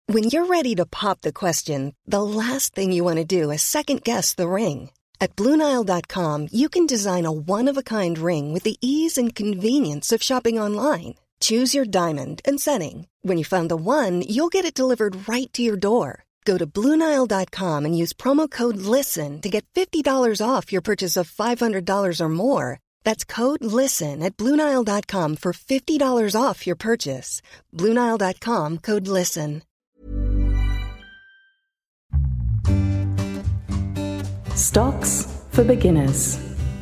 When you're ready to pop the question, the last thing you want to do is second-guess the ring. At BlueNile.com, you can design a one-of-a-kind ring with the ease and convenience of shopping online. Choose your diamond and setting. When you find the one, you'll get it delivered right to your door. Go to BlueNile.com and use promo code LISTEN to get $50 off your purchase of $500 or more. That's code LISTEN at BlueNile.com for $50 off your purchase. BlueNile.com, code LISTEN. Stocks for beginners.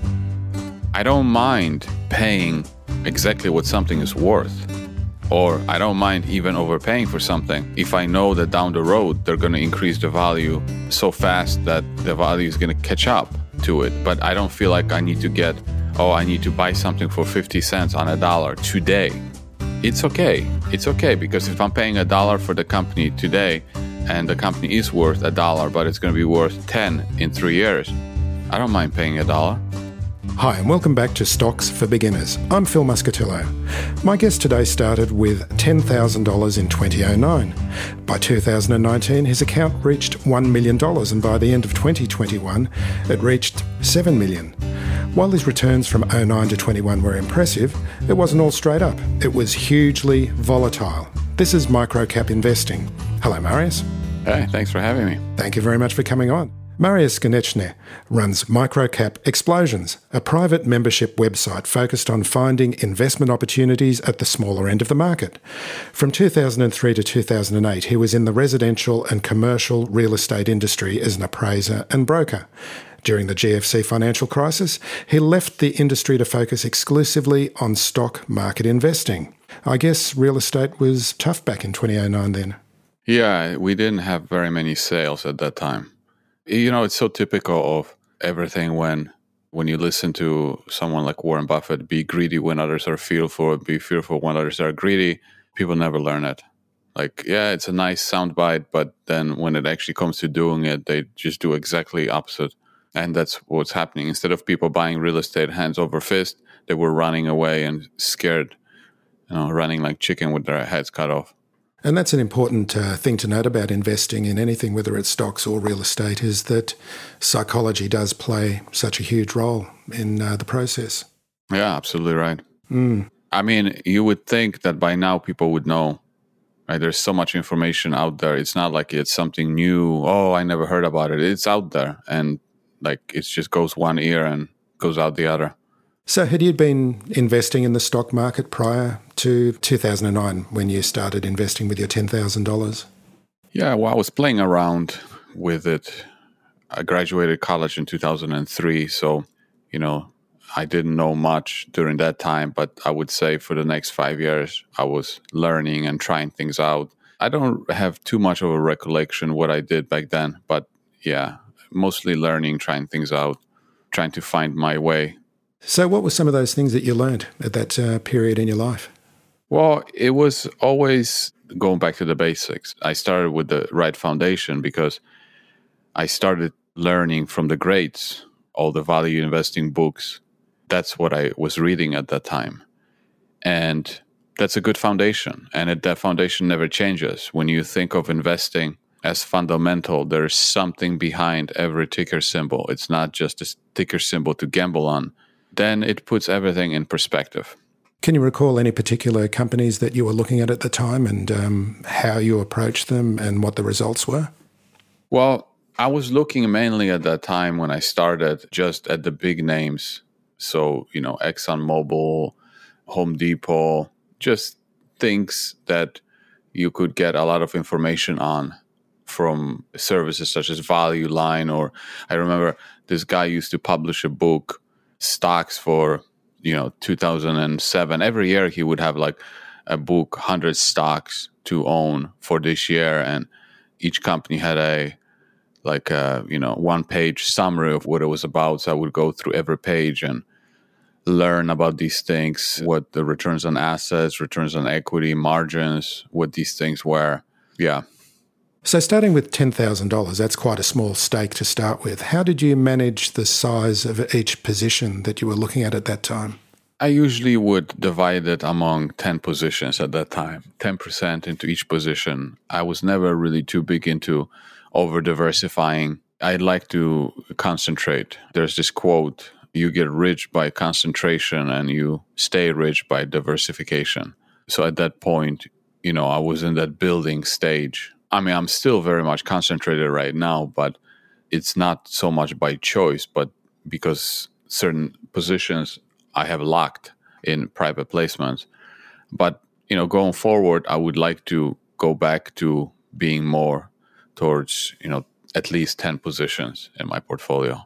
I don't mind paying exactly what something is worth. Or I don't mind even overpaying for something if I know that down the road they're going to increase the value so fast that the value is going to catch up to it. But I don't feel like I need to buy something for 50 cents on a dollar today. It's okay. It's okay because if I'm paying $1 for the company today and the company is worth $1, but it's going to be worth 10 in 3 years, I don't mind paying $1. Hi, and welcome back to Stocks for Beginners. I'm Phil Muscatillo. My guest today started with $10,000 in 2009. By 2019, his account reached $1 million, and by the end of 2021, it reached $7 million. While his returns from 09 to 21 were impressive, it wasn't all straight up. It was hugely volatile. This is Microcap Investing. Hello, Marius. Hey, thanks for having me. Thank you very much for coming on. Marius Konechny runs Microcap Explosions, a private membership website focused on finding investment opportunities at the smaller end of the market. From 2003 to 2008, he was in the residential and commercial real estate industry as an appraiser and broker. During the GFC financial crisis, he left the industry to focus exclusively on stock market investing. I guess real estate was tough back in 2009 then. Yeah, we didn't have very many sales at that time. You know, it's so typical of everything when you listen to someone like Warren Buffett, be greedy when others are fearful, be fearful when others are greedy. People never learn it. Like, yeah, it's a nice soundbite, but then when it actually comes to doing it, they just do exactly opposite. And that's what's happening. Instead of people buying real estate hands over fist, they were running away and scared, running like chicken with their heads cut off. And that's an important thing to note about investing in anything, whether it's stocks or real estate, is that psychology does play such a huge role in the process. Yeah, absolutely right. I mean, you would think that by now people would know, right? There's so much information out there. It's not like it's something new. Oh, I never heard about it. It's out there. And like it just goes one ear and goes out the other. So had you been investing in the stock market prior to 2009 when you started investing with your $10,000? Yeah, well, I was playing around with it. I graduated college in 2003, so, I didn't know much during that time, but I would say for the next 5 years, I was learning and trying things out. I don't have too much of a recollection what I did back then, but yeah, mostly learning, trying things out, trying to find my way. So what were some of those things that you learned at that period in your life? Well, it was always going back to the basics. I started with the right foundation because I started learning from the greats, all the value investing books. That's what I was reading at that time. And that's a good foundation. And that foundation never changes. When you think of investing as fundamental, there's something behind every ticker symbol. It's not just a ticker symbol to gamble on. Then it puts everything in perspective. Can you recall any particular companies that you were looking at the time and how you approached them and what the results were? Well, I was looking mainly at that time when I started just at the big names. So, ExxonMobil, Home Depot, just things that you could get a lot of information on from services such as Value Line. Or I remember this guy used to publish a book, Stocks for 2007. Every year he would have like a book, 100 stocks to own for this year, and each company had a one-page summary of what it was about. So I would go through every page and learn about these things, what the returns on assets, returns on equity, margins, what these things were. Yeah. So starting with $10,000, that's quite a small stake to start with. How did you manage the size of each position that you were looking at that time? I usually would divide it among 10 positions at that time, 10% into each position. I was never really too big into over diversifying. I like to concentrate. There's this quote, you get rich by concentration and you stay rich by diversification. So at that point, I was in that building stage. I mean, I'm still very much concentrated right now, but it's not so much by choice, but because certain positions I have locked in private placements. But, going forward, I would like to go back to being more towards, at least 10 positions in my portfolio.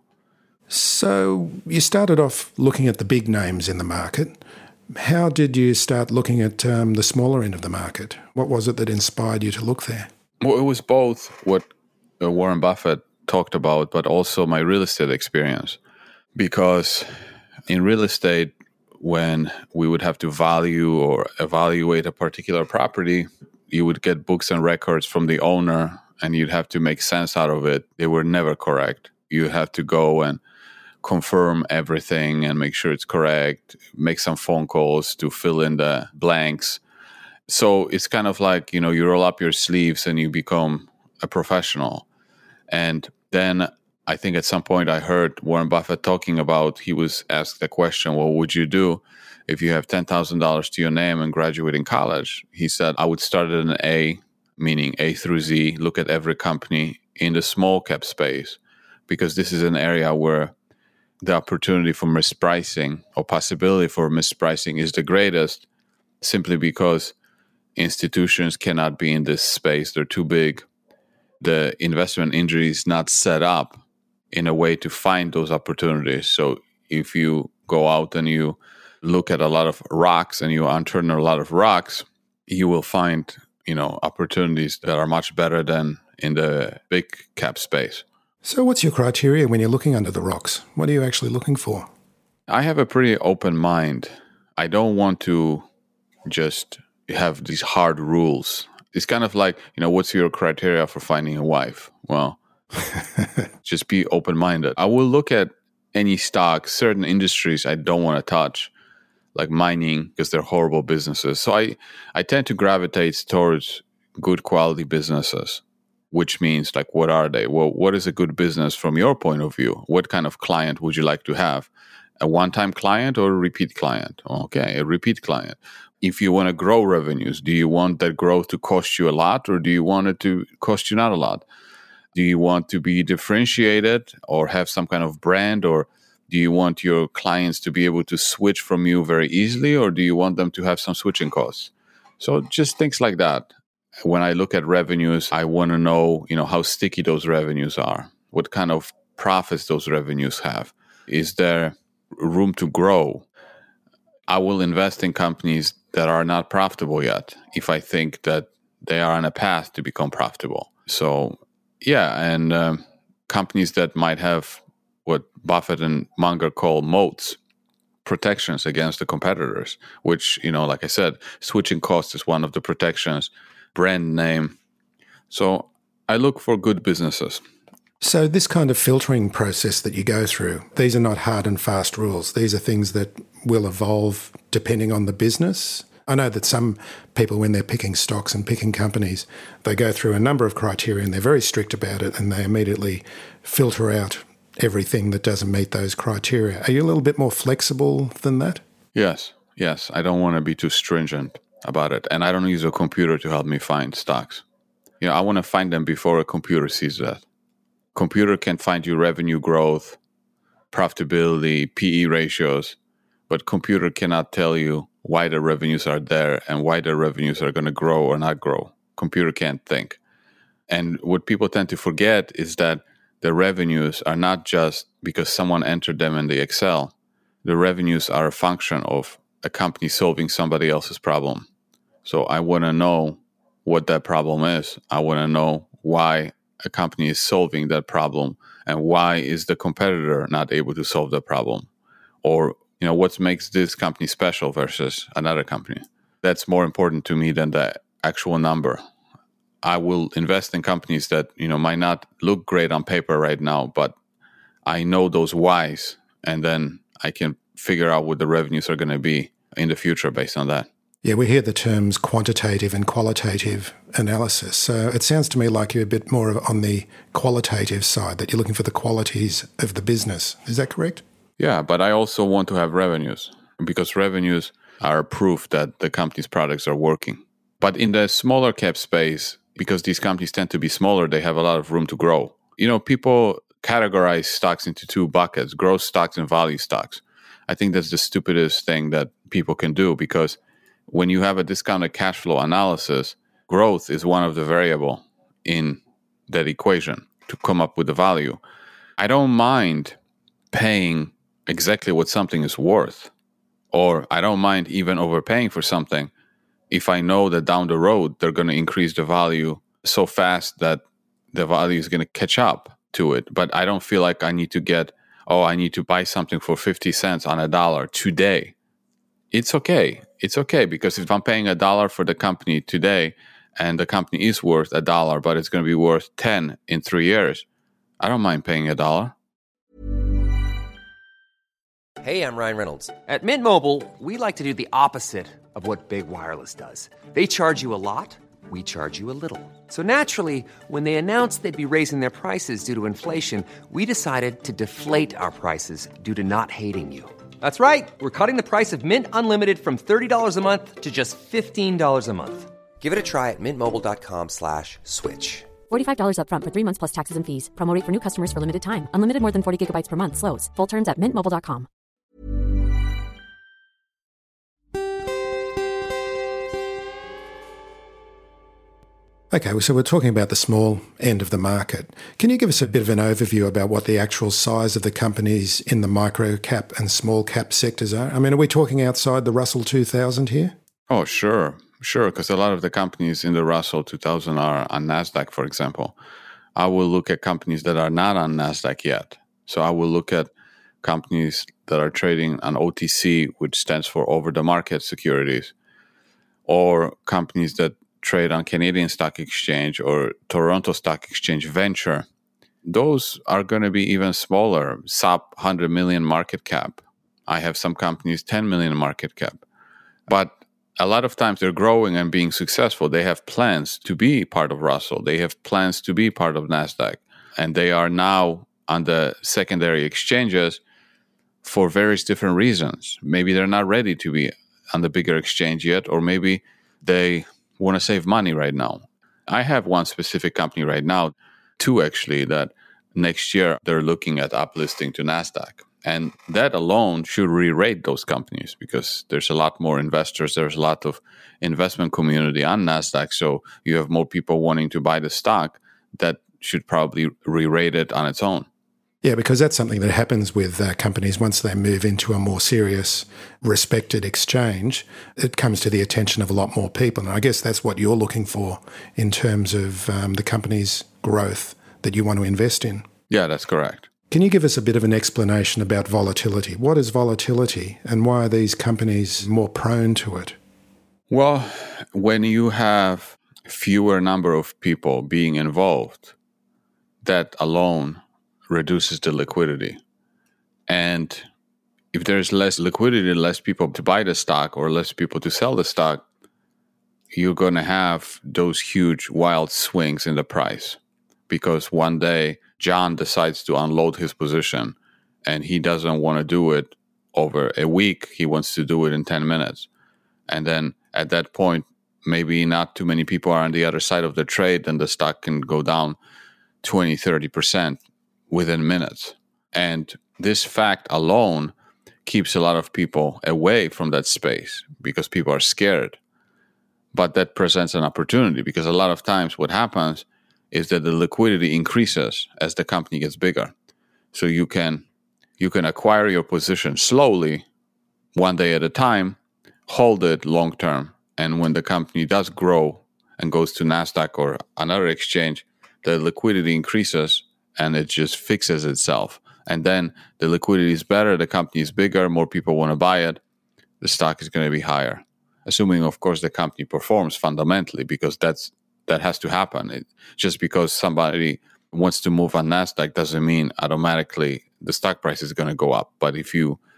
So you started off looking at the big names in the market. How did you start looking at the smaller end of the market? What was it that inspired you to look there? Well, it was both what Warren Buffett talked about, but also my real estate experience. Because in real estate, when we would have to value or evaluate a particular property, you would get books and records from the owner and you'd have to make sense out of it. They were never correct. You have to go and confirm everything and make sure it's correct, make some phone calls to fill in the blanks. So it's kind of like, you roll up your sleeves and you become a professional. And then I think at some point I heard Warren Buffett talking about, he was asked the question, what would you do if you have $10,000 to your name and graduate in college? He said, I would start at an A, meaning A through Z, look at every company in the small cap space, because this is an area where the opportunity for mispricing or possibility for mispricing is the greatest, simply because institutions cannot be in this space. They're too big. The investment industry is not set up in a way to find those opportunities. So if you go out and you look at a lot of rocks and you unturn a lot of rocks, you will find, opportunities that are much better than in the big cap space. So what's your criteria when you're looking under the rocks? What are you actually looking for? I have a pretty open mind. I don't want to just have these hard rules. It's kind of like, what's your criteria for finding a wife? Well, just be open-minded. I will look at any stock, certain industries I don't want to touch, like mining, because they're horrible businesses. So I tend to gravitate towards good quality businesses, which means, like, what are they? Well, what is a good business from your point of view? What kind of client would you like to have? A one-time client or a repeat client? Okay, a repeat client. If you want to grow revenues, do you want that growth to cost you a lot, or do you want it to cost you not a lot? Do you want to be differentiated or have some kind of brand, or do you want your clients to be able to switch from you very easily, or do you want them to have some switching costs? So just things like that. When I look at revenues, I want to know, how sticky those revenues are, what kind of profits those revenues have. Is there room to grow? I will invest in companies that are not profitable yet if I think that they are on a path to become profitable. So, and companies that might have what Buffett and Munger call moats, protections against the competitors, which, like I said, switching costs is one of the protections, brand name. So I look for good businesses. So this kind of filtering process that you go through, these are not hard and fast rules. These are things that will evolve depending on the business. I know that some people, when they're picking stocks and picking companies, they go through a number of criteria and they're very strict about it, and they immediately filter out everything that doesn't meet those criteria. Are you a little bit more flexible than that? Yes. I don't want to be too stringent about it. And I don't use a computer to help me find stocks. I want to find them before a computer sees that. Computer can find you revenue growth, profitability, PE ratios, but computer cannot tell you why the revenues are there and why the revenues are going to grow or not grow. Computer can't think. And what people tend to forget is that the revenues are not just because someone entered them in the Excel. The revenues are a function of a company solving somebody else's problem. So I want to know what that problem is. I want to know why a company is solving that problem and why is the competitor not able to solve that problem, or what makes this company special versus another company. That's more important to me than the actual number. I will invest in companies that might not look great on paper right now, but I know those whys, and then I can figure out what the revenues are going to be in the future based on that. Yeah, we hear the terms quantitative and qualitative analysis. So it sounds to me like you're a bit more on the qualitative side, that you're looking for the qualities of the business. Is that correct? Yeah, but I also want to have revenues, because revenues are proof that the company's products are working. But in the smaller cap space, because these companies tend to be smaller, they have a lot of room to grow. People categorize stocks into two buckets, growth stocks and value stocks. I think that's the stupidest thing that people can do, because when you have a discounted cash flow analysis, growth is one of the variable in that equation to come up with the value. I don't mind paying exactly what something is worth, or I don't mind even overpaying for something if I know that down the road they're going to increase the value so fast that the value is going to catch up to it. But I don't feel like I need to buy something for 50 cents on $1 today. It's okay. It's okay, because if I'm paying $1 for the company today and the company is worth $1, but it's going to be worth 10 in 3 years, I don't mind paying $1. Hey, I'm Ryan Reynolds. At Mint Mobile, we like to do the opposite of what Big Wireless does. They charge you a lot, we charge you a little. So naturally, when they announced they'd be raising their prices due to inflation, we decided to deflate our prices due to not hating you. That's right. We're cutting the price of Mint Unlimited from $30 a month to just $15 a month. Give it a try at mintmobile.com/switch. $45 up front for 3 months plus taxes and fees. Promo rate for new customers for limited time. Unlimited more than 40 gigabytes per month. Slows full terms at mintmobile.com. Okay, so we're talking about the small end of the market. Can you give us a bit of an overview about what the actual size of the companies in the micro cap and small cap sectors are? I mean, are we talking outside the Russell 2000 here? Oh, sure, because a lot of the companies in the Russell 2000 are on NASDAQ, for example. I will look at companies that are not on NASDAQ yet. So I will look at companies that are trading on OTC, which stands for over-the-market securities, or companies that trade on Canadian Stock Exchange or Toronto Stock Exchange Venture. Those are going to be even smaller, sub 100 million market cap. I have some companies 10 million market cap. But a lot of times they're growing and being successful. They have plans to be part of Russell. They have plans to be part of NASDAQ. And they are now on the secondary exchanges for various different reasons. Maybe they're not ready to be on the bigger exchange yet, or maybe they want to save money right now. I have one specific company right now, two actually, that next year they're looking at uplisting to NASDAQ. And that alone should re-rate those companies, because there's a lot more investors. There's a lot of investment community on NASDAQ. So you have more people wanting to buy the stock. That should probably re-rate it on its own. Yeah, because that's something that happens with companies once they move into a more serious, respected exchange. It comes to the attention of a lot more people. And I guess that's what you're looking for in terms of the company's growth that you want to invest in. Yeah, that's correct. Can you give us a bit of an explanation about volatility? What is volatility, and why are these companies more prone to it? Well, when you have fewer number of people being involved, that alone reduces the liquidity. And if there's less liquidity, less people to buy the stock or less people to sell the stock, you're going to have those huge wild swings in the price. Because one day John decides to unload his position and he doesn't want to do it over a week. He wants to do it in 10 minutes. And then at that point, maybe not too many people are on the other side of the trade, and the stock can go down 20, 30% within minutes. And this fact alone keeps a lot of people away from that space because people are scared. But that presents an opportunity, because a lot of times what happens is that the liquidity increases as the company gets bigger. So you can acquire your position slowly, one day at a time, hold it long term. And when the company does grow and goes to NASDAQ or another exchange, the liquidity increases and it just fixes itself. And then the liquidity is better, the company is bigger, more people want to buy it, the stock is going to be higher. Assuming, of course, the company performs fundamentally, because that has to happen. Just because somebody wants to move on NASDAQ doesn't mean automatically the stock price is going to go up. But if you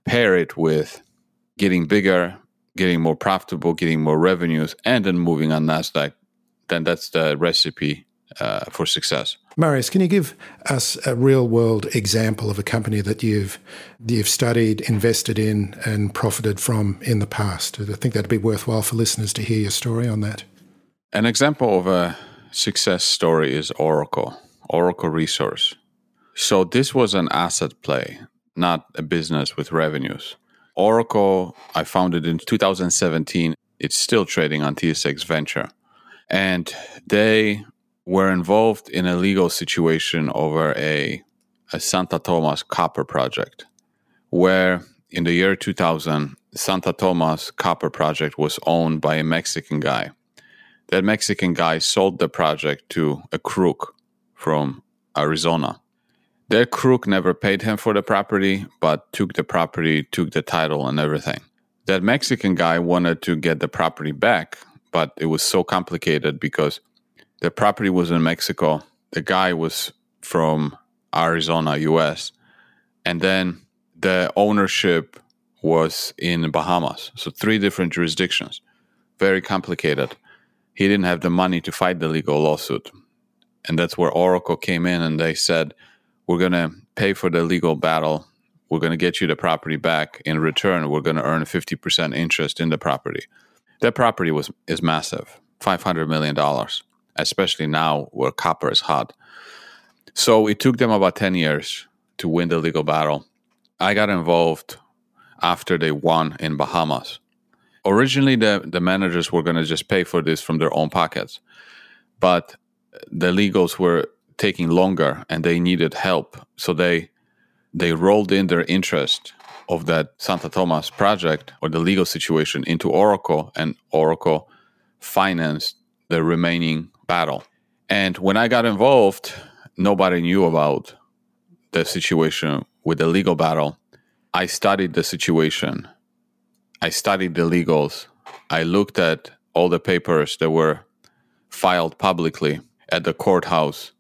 pair it with getting bigger, getting more profitable, getting more revenues, and then moving on NASDAQ, then that's the recipe for success. Marius, can you give us a real-world example of a company that you've studied, invested in, and profited from in the past? I think that'd be worthwhile for listeners to hear your story on that. An example of a success story is Oracle Resource. So this was an asset play, not a business with revenues. Oracle, I founded in 2017. It's still trading on TSX Venture. And they were involved in a legal situation over a Santa Tomas copper project, where in the year 2000, Santa Tomas copper project was owned by a Mexican guy. That Mexican guy sold the project to a crook from Arizona. That crook never paid him for the property, but took the property, took the title and everything. That Mexican guy wanted to get the property back, but it was so complicated because the property was in Mexico. The guy was from Arizona, US. And then the ownership was in Bahamas. So 3 different jurisdictions. Very complicated. He didn't have the money to fight the legal lawsuit. And that's where Oracle came in and they said, we're going to pay for the legal battle. We're going to get you the property back. In return, we're going to earn 50% interest in the property. That property is massive, $500 million, especially now where copper is hot. So it took them about 10 years to win the legal battle. I got involved after they won in Bahamas. Originally, the managers were going to just pay for this from their own pockets. But the legals were taking longer and they needed help. So they rolled in their interest of that Santa Tomas project or the legal situation into Oracle, and Oracle financed the remaining battle. And when I got involved, nobody knew about the situation with the legal battle. I studied the situation. I studied the legals. I looked at all the papers that were filed publicly at the courthouse.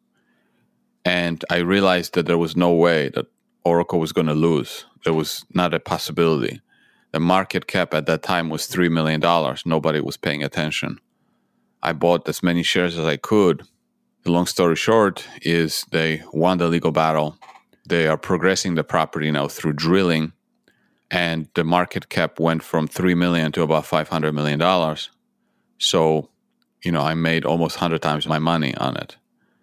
And I realized that there was no way that Oracle was going to lose. There was not a possibility. The market cap at that time was $3 million. Nobody was paying attention. I bought as many shares as I could. The long story short is they won the legal battle. They are progressing the property now through drilling. And the market cap went from $3 million to about $500 million. So, I made almost 100 times my money on it.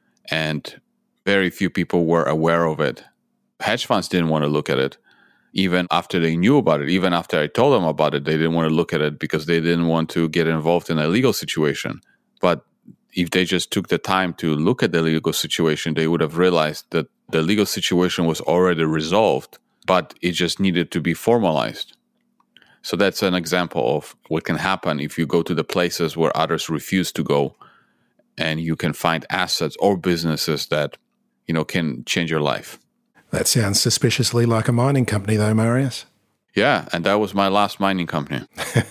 And very few people were aware of it. Hedge funds didn't want to look at it. Even after they knew about it, even after I told them about it, they didn't want to look at it because they didn't want to get involved in a legal situation. But if they just took the time to look at the legal situation, they would have realized that the legal situation was already resolved, but it just needed to be formalized. So that's an example of what can happen if you go to the places where others refuse to go, and you can find assets or businesses that, can change your life. That sounds suspiciously like a mining company, though, Marius. Yeah, and that was my last mining company.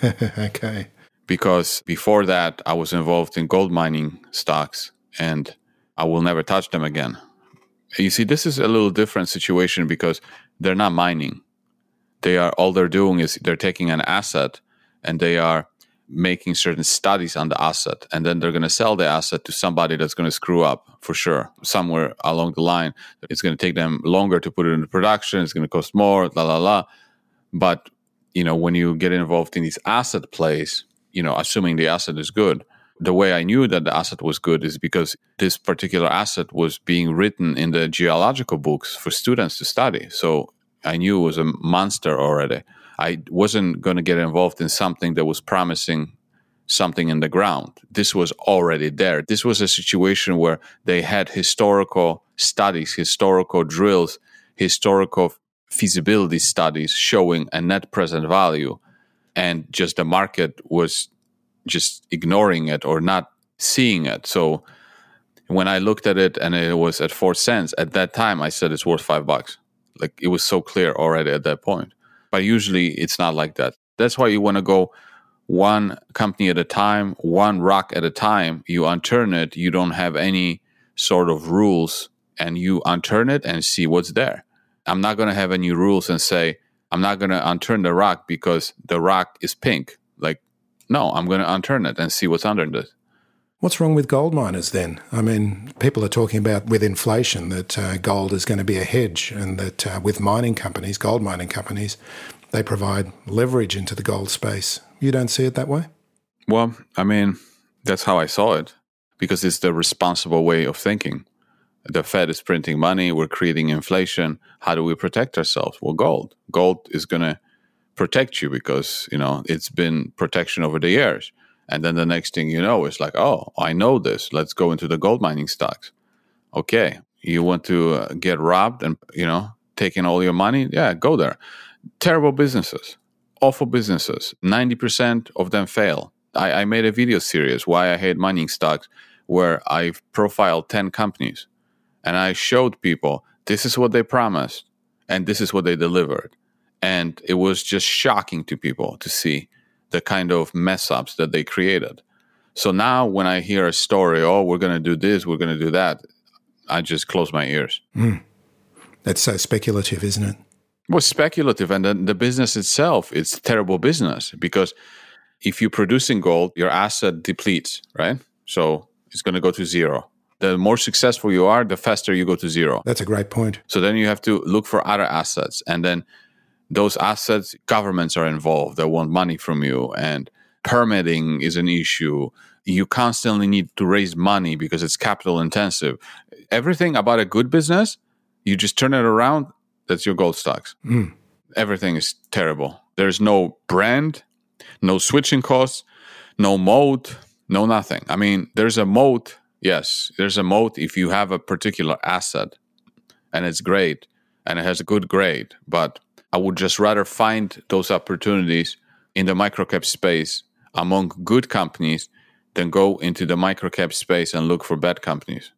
Okay. Because before that, I was involved in gold mining stocks, and I will never touch them again. You see, this is a little different situation because they're not mining. All they're doing is they're taking an asset and they are making certain studies on the asset, and then they're going to sell the asset to somebody that's going to screw up for sure. Somewhere along the line, it's going to take them longer to put it into production. It's going to cost more, But, when you get involved in these asset plays, assuming the asset is good, the way I knew that the asset was good is because this particular asset was being written in the geological books for students to study. So I knew it was a monster already. I wasn't going to get involved in something that was promising something in the ground. This was already there. This was a situation where they had historical studies, historical drills, historical feasibility studies showing a net present value, and just the market was just ignoring it or not seeing it. So when I looked at it and it was at 4 cents, at that time I said it's worth $5. Like, it was so clear already at that point. But usually it's not like that. That's why you want to go one company at a time, one rock at a time. You unturn it. You don't have any sort of rules, and you unturn it and see what's there. I'm not going to have any rules and say, I'm not going to unturn the rock because the rock is pink. Like, no, I'm going to unturn it and see what's under it. What's wrong with gold miners then? I mean, people are talking about with inflation that gold is going to be a hedge, and that with mining companies, gold mining companies, they provide leverage into the gold space. You don't see it that way? Well, I mean, that's how I saw it, because it's the responsible way of thinking. The Fed is printing money. We're creating inflation. How do we protect ourselves? Well, gold. Gold is going to protect you because, it's been protection over the years. And then the next thing you know is like, oh, I know this. Let's go into the gold mining stocks. Okay, you want to get robbed and, taking all your money? Yeah, go there. Terrible businesses, awful businesses. 90% of them fail. I made a video series, Why I Hate Mining Stocks, where I profiled 10 companies. And I showed people, this is what they promised, and this is what they delivered. And it was just shocking to people to see the kind of mess-ups that they created. So now when I hear a story, oh, we're going to do this, we're going to do that, I just close my ears. That's so speculative, isn't it? Well, speculative. And then the business itself, it's terrible business, because if you're producing gold, your asset depletes, right? So it's going to go to zero. The more successful you are, the faster you go to zero. That's a great point. So then you have to look for other assets. And then those assets, governments are involved that want money from you. And permitting is an issue. You constantly need to raise money because it's capital intensive. Everything about a good business, you just turn it around, that's your gold stocks. Everything is terrible. There's no brand, no switching costs, no moat, no nothing. I mean, there's a moat. Yes, there's a moat if you have a particular asset and it's great and it has a good grade. But I would just rather find those opportunities in the microcap space among good companies than go into the microcap space and look for bad companies.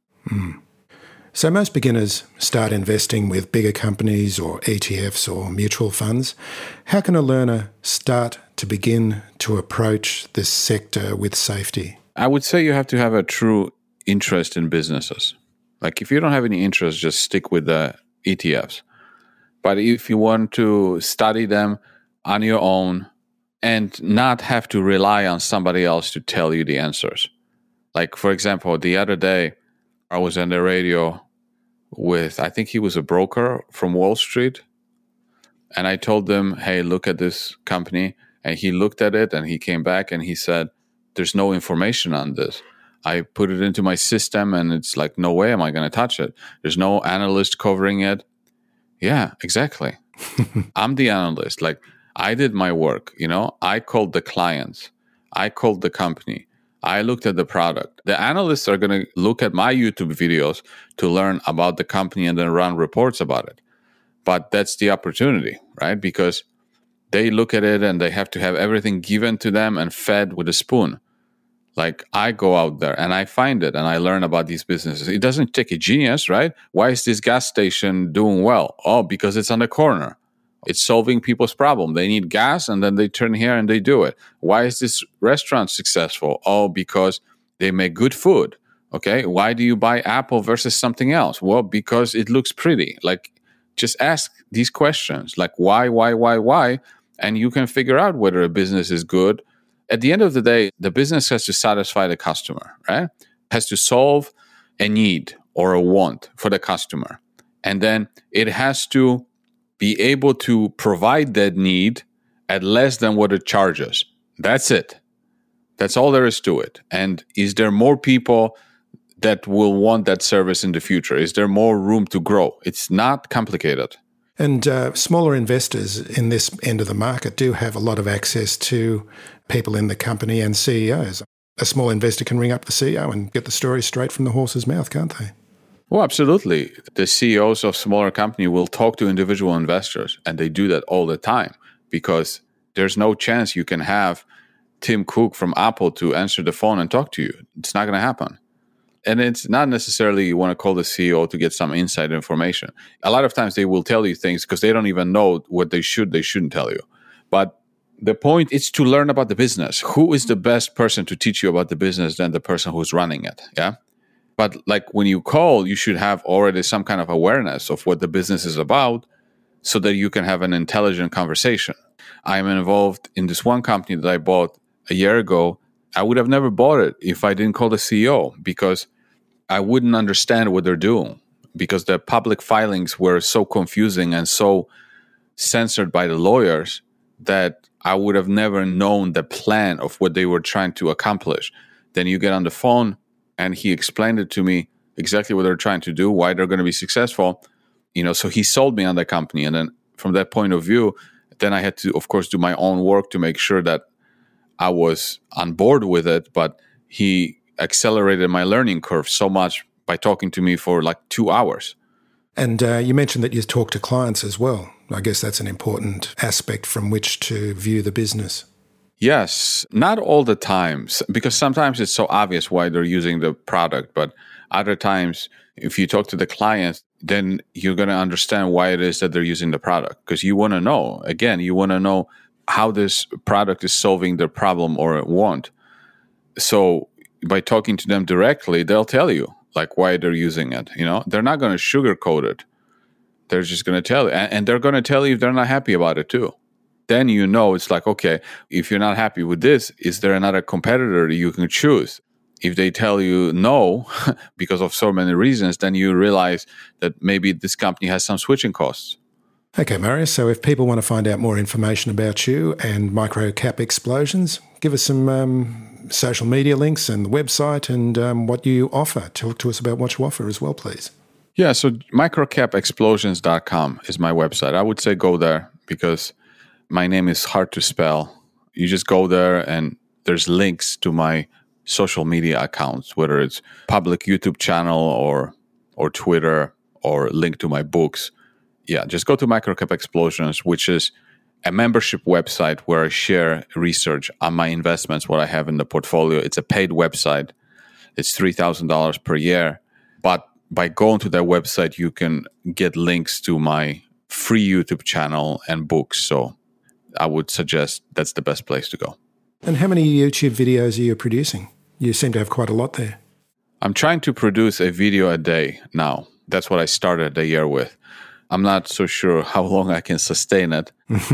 So most beginners start investing with bigger companies or ETFs or mutual funds. How can a learner start to begin to approach this sector with safety? I would say you have to have a true interest in businesses. Like if you don't have any interest, just stick with the ETFs. But if you want to study them on your own and not have to rely on somebody else to tell you the answers. Like, for example, the other day, I was on the radio with, I think he was a broker from Wall Street. And I told them, hey, look at this company. And he looked at it and he came back and he said, there's no information on this. I put it into my system and it's like, no way am I going to touch it. There's no analyst covering it. Yeah, exactly. I'm the analyst. Like, I did my work, I called the clients. I called the company. I looked at the product. The analysts are going to look at my YouTube videos to learn about the company and then run reports about it. But that's the opportunity, right? Because they look at it and they have to have everything given to them and fed with a spoon. Like, I go out there and I find it and I learn about these businesses. It doesn't take a genius, right? Why is this gas station doing well? Oh, because it's on the corner. It's solving people's problem. They need gas and then they turn here and they do it. Why is this restaurant successful? Oh, because they make good food. Okay. Why do you buy Apple versus something else? Well, because it looks pretty. Like, just ask these questions. Like, why? And you can figure out whether a business is good. At the end of the day, the business has to satisfy the customer, right? Has to solve a need or a want for the customer. And then it has to be able to provide that need at less than what it charges. That's it. That's all there is to it. And is there more people that will want that service in the future? Is there more room to grow? It's not complicated. And smaller investors in this end of the market do have a lot of access to people in the company and CEOs. A small investor can ring up the CEO and get the story straight from the horse's mouth, can't they? Well, absolutely. The CEOs of smaller companies will talk to individual investors, and they do that all the time because there's no chance you can have Tim Cook from Apple to answer the phone and talk to you. It's not going to happen. And it's not necessarily you want to call the CEO to get some inside information. A lot of times they will tell you things because they don't even know what they shouldn't tell you. But the point is to learn about the business. Who is the best person to teach you about the business than the person who's running it? Yeah. But like when you call, you should have already some kind of awareness of what the business is about so that you can have an intelligent conversation. I'm involved in this one company that I bought a year ago. I would have never bought it if I didn't call the CEO, because I wouldn't understand what they're doing, because the public filings were so confusing and so censored by the lawyers that I would have never known the plan of what they were trying to accomplish. Then you get on the phone and he explained it to me exactly what they're trying to do, why they're going to be successful. So he sold me on the company. And then from that point of view, then I had to, of course, do my own work to make sure that I was on board with it. But he accelerated my learning curve so much by talking to me for like 2 hours. And you mentioned that you talk to clients as well. I guess that's an important aspect from which to view the business. Yes, not all the times, because sometimes it's so obvious why they're using the product. But other times, if you talk to the clients, then you're going to understand why it is that they're using the product, because you want to know. Again, you want to know how this product is solving their problem or want. So by talking to them directly, they'll tell you like why they're using it. They're not going to sugarcoat it. They're just going to tell you. And they're going to tell you if they're not happy about it too. Then it's like, okay, if you're not happy with this, is there another competitor you can choose? If they tell you no, because of so many reasons, then you realize that maybe this company has some switching costs. Okay, Marius, so if people want to find out more information about you and Microcap Explosions, give us some social media links and the website and what you offer. Talk to us about what you offer as well, please. Yeah, so microcapexplosions.com is my website. I would say go there because my name is hard to spell. You just go there and there's links to my social media accounts, whether it's public YouTube channel or Twitter or link to my books. Yeah, just go to Microcap Explosions, which is a membership website where I share research on my investments, what I have in the portfolio. It's a paid website. It's $3,000 per year. But by going to that website, you can get links to my free YouTube channel and books. So I would suggest that's the best place to go. And how many YouTube videos are you producing? You seem to have quite a lot there. I'm trying to produce a video a day now. That's what I started the year with. I'm not so sure how long I can sustain it.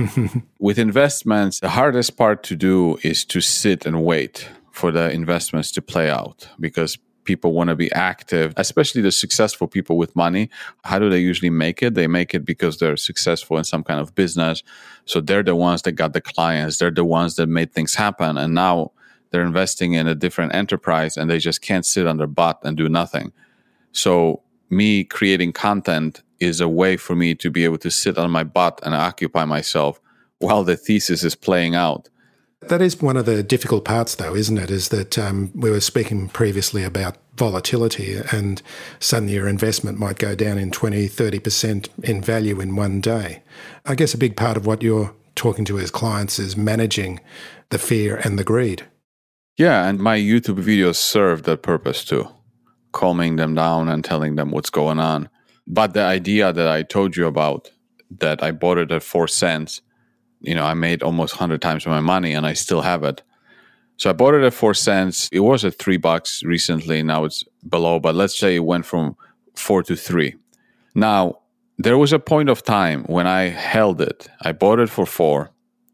With investments, the hardest part to do is to sit and wait for the investments to play out, because people want to be active, especially the successful people with money. How do they usually make it? They make it because they're successful in some kind of business. So they're the ones that got the clients. They're the ones that made things happen. And now they're investing in a different enterprise and they just can't sit on their butt and do nothing. So me creating content is a way for me to be able to sit on my butt and occupy myself while the thesis is playing out. That is one of the difficult parts, though, isn't it? Is that we were speaking previously about volatility, and suddenly your investment might go down in 20, 30% in value in one day. I guess a big part of what you're talking to as clients is managing the fear and the greed. Yeah, and my YouTube videos serve that purpose too, calming them down and telling them what's going on. But the idea that I told you about, that I bought it at 4 cents, I made almost 100 times my money and I still have it. So I bought it at 4 cents. It was at $3 recently. Now it's below, but let's say it went from 4 to 3. Now, there was a point of time when I held it. I bought it for 4.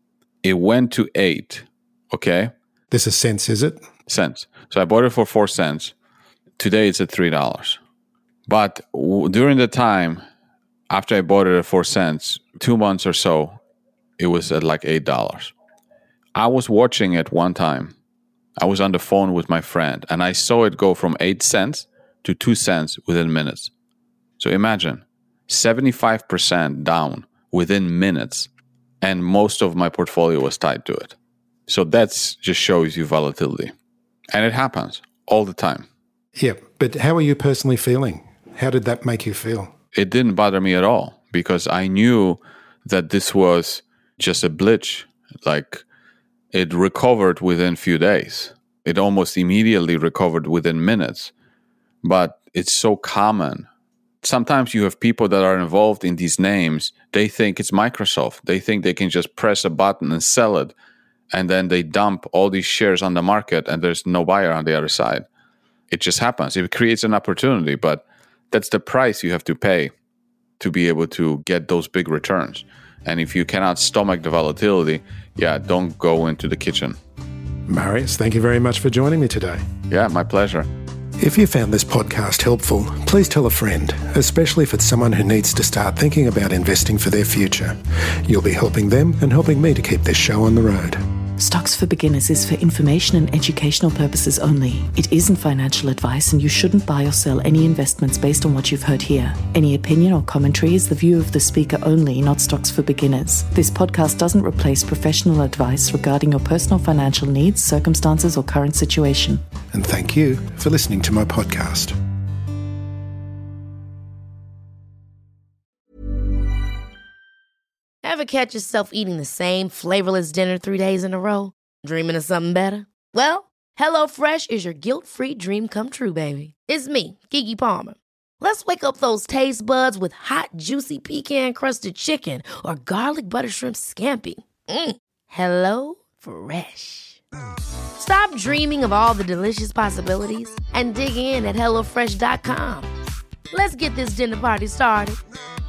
It went to 8. Okay? This is cents, is it? Cents. So I bought it for 4 cents. Today it's at $3. But during the time after I bought it at 4 cents, 2 months or so, it was at like $8. I was watching it one time. I was on the phone with my friend and I saw it go from 8 cents to 2 cents within minutes. So imagine 75% down within minutes, and most of my portfolio was tied to it. So that just shows you volatility. And it happens all the time. Yeah, but how are you personally feeling? How did that make you feel? It didn't bother me at all because I knew that this was just a glitch. Like, it recovered within a few days. It almost immediately recovered within minutes. But it's so common. Sometimes you have people that are involved in these names. They think it's Microsoft. They think they can just press a button and sell it. And then they dump all these shares on the market and there's no buyer on the other side. It just happens. It creates an opportunity, but that's the price you have to pay to be able to get those big returns. And if you cannot stomach the volatility, don't go into the kitchen. Marius, thank you very much for joining me today. Yeah, my pleasure. If you found this podcast helpful, please tell a friend, especially if it's someone who needs to start thinking about investing for their future. You'll be helping them and helping me to keep this show on the road. Stocks for Beginners is for information and educational purposes only. It isn't financial advice, and you shouldn't buy or sell any investments based on what you've heard here. Any opinion or commentary is the view of the speaker only, not Stocks for Beginners. This podcast doesn't replace professional advice regarding your personal financial needs, circumstances, or current situation. And thank you for listening to my podcast. Ever catch yourself eating the same flavorless dinner 3 days in a row? Dreaming of something better? Well, HelloFresh is your guilt-free dream come true, baby. It's me, Keke Palmer. Let's wake up those taste buds with hot, juicy pecan-crusted chicken or garlic butter shrimp scampi. HelloFresh. Stop dreaming of all the delicious possibilities and dig in at HelloFresh.com. Let's get this dinner party started.